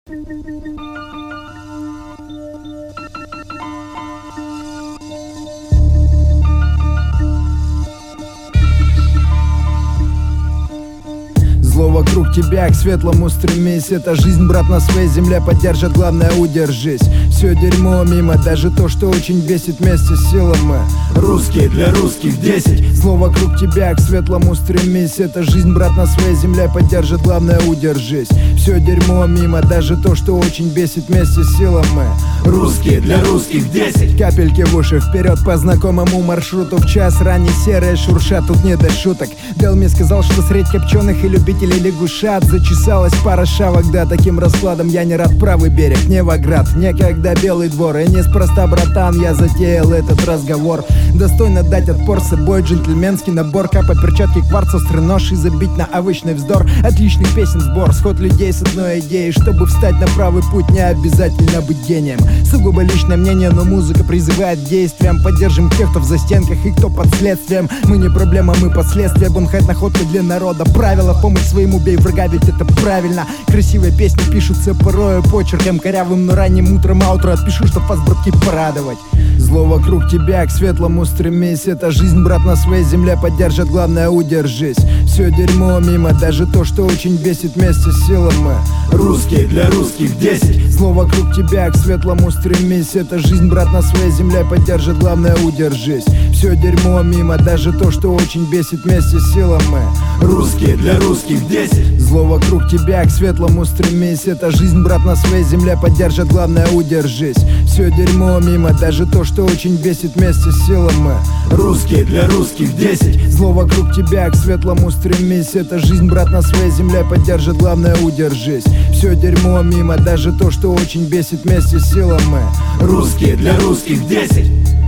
Зло вокруг тебя, к светлому стремись. Это жизнь, брат, на своей земле поддержит, главное удержись. Все дерьмо мимо, даже то, что очень бесит, вместе с силой мы русские для русских 10. Зло вокруг тебя, к светлому стремись. Это жизнь, брат, на своей земле поддержит, главное удержись. Все дерьмо мимо, даже то, что очень бесит, вместе с силой мы русские для русских 10. Капельки в уши, вперед по знакомому маршруту. В час ранний серые шуршат, тут не до шуток. Дел мне сказал, что средь копченых и любителей лягушат зачесалась пара шавок, да, таким раскладом я не рад. Правый берег, Невоград, некогда Белый двор. И неспроста, братан, я затеял этот разговор. Достойно дать отпор, с собой джентльменский набор. Капа, перчатки, кварц, острый нож и забить на овощный вздор. Отличных песен сбор, сход людей с одной идеей. Чтобы встать на правый путь, не обязательно быть гением. Сугубо личное мнение, но музыка призывает к действиям. Поддержим тех, кто в застенках и кто под следствием. Мы не проблема, мы последствия. Бонхайт находка для народа. Правила, помощь своему, бей врага, ведь это правильно. Красивые песни пишутся порою почерком корявым, но ранним утром аутро отпишу, чтоб вас, братки, порадовать. Зло вокруг тебя, к светлому стремись. Это жизнь, брат, на своей земле поддержит, главное удержись. Все дерьмо мимо, даже то, что очень бесит, вместе с силой мы русские для русских 10. Зло вокруг тебя, к светлому стремись. Это жизнь, брат, на своей земле поддержит, главное удержись. Все дерьмо мимо, даже то, что очень бесит, вместе с силой мы русские для русских 10. Зло вокруг тебя, к светлому стремись. Это жизнь, брат, на своей земле поддержит, главное удержись. Все дерьмо мимо, даже то, что очень бесит, вместе с силой мы русские для русских 10. Зло вокруг тебя, к светлому стремись. Это жизнь, брат, на своей земле поддержит, главное удержись. Все дерьмо мимо, даже то, что очень бесит, вместе с силой мы русские для русских 10.